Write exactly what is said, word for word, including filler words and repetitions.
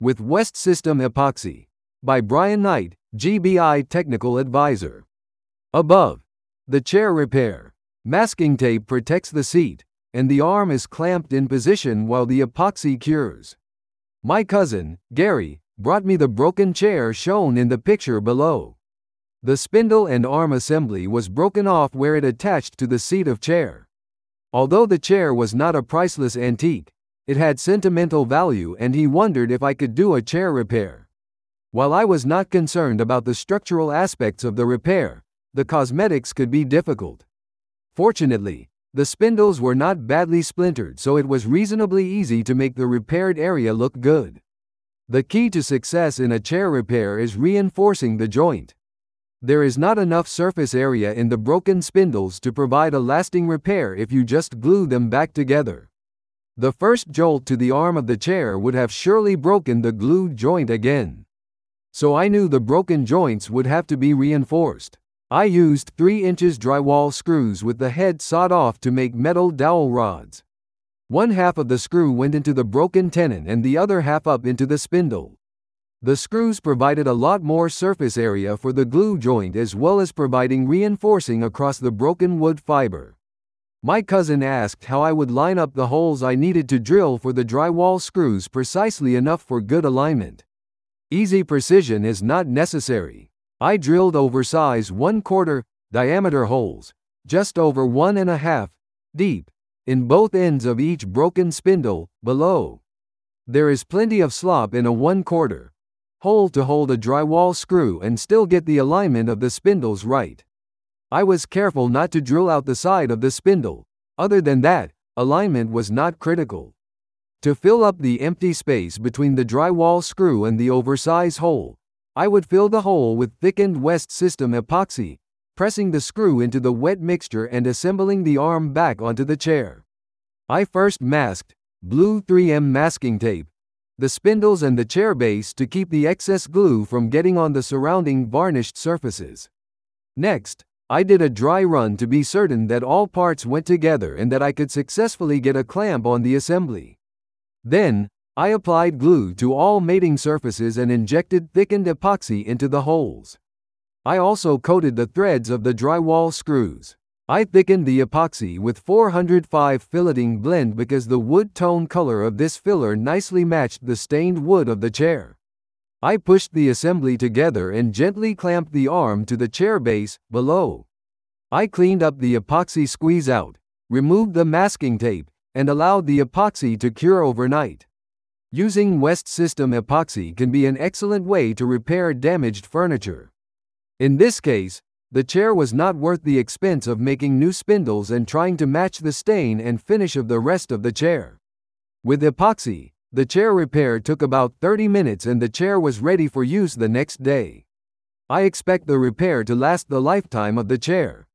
with West System Epoxy by Brian Knight, G B I Technical Advisor. Above. The chair repair. Masking tape protects the seat, and the arm is clamped in position while the epoxy cures. My cousin, Gary, brought me the broken chair shown in the picture below. The spindle and arm assembly was broken off where it attached to the seat of chair. Although the chair was not a priceless antique, it had sentimental value and he wondered if I could do a chair repair. While I was not concerned about the structural aspects of the repair, the cosmetics could be difficult. Fortunately, the spindles were not badly splintered, so it was reasonably easy to make the repaired area look good. The key to success in a chair repair is reinforcing the joint. There is not enough surface area in the broken spindles to provide a lasting repair if you just glue them back together. The first jolt to the arm of the chair would have surely broken the glued joint again. So I knew the broken joints would have to be reinforced. I used three inches drywall screws with the head sawed off to make metal dowel rods. One half of the screw went into the broken tenon and the other half up into the spindle. The screws provided a lot more surface area for the glue joint as well as providing reinforcing across the broken wood fiber. My cousin asked how I would line up the holes I needed to drill for the drywall screws precisely enough for good alignment. Easy precision is not necessary. I drilled oversized one-quarter diameter holes, just over one and a half deep, in both ends of each broken spindle below. There is plenty of slop in a one-quarter hole to hold a drywall screw and still get the alignment of the spindles right. I was careful not to drill out the side of the spindle. Other than that, alignment was not critical. To fill up the empty space between the drywall screw and the oversized hole, I would fill the hole with thickened West System epoxy, pressing the screw into the wet mixture and assembling the arm back onto the chair. I first masked, blue three M masking tape, the spindles and the chair base to keep the excess glue from getting on the surrounding varnished surfaces. Next, I did a dry run to be certain that all parts went together and that I could successfully get a clamp on the assembly. Then, I applied glue to all mating surfaces and injected thickened epoxy into the holes. I also coated the threads of the drywall screws. I thickened the epoxy with four oh five filleting blend because the wood tone color of this filler nicely matched the stained wood of the chair. I pushed the assembly together and gently clamped the arm to the chair base below. I cleaned up the epoxy squeeze out, removed the masking tape, and allowed the epoxy to cure overnight. Using West System epoxy can be an excellent way to repair damaged furniture. In this case, the chair was not worth the expense of making new spindles and trying to match the stain and finish of the rest of the chair. With epoxy, the chair repair took about thirty minutes and the chair was ready for use the next day. I expect the repair to last the lifetime of the chair.